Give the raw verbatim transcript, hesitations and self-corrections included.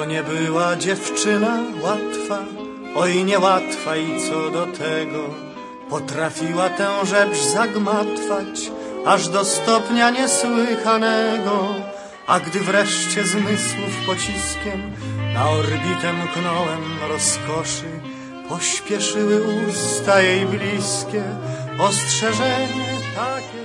To nie była dziewczyna łatwa, oj niełatwa i co do tego. Potrafiła tę rzecz zagmatwać, aż do stopnia niesłychanego. A gdy wreszcie zmysłów pociskiem na orbitę mknąłem rozkoszy, pośpieszyły usta jej bliskie ostrzeżenie takie.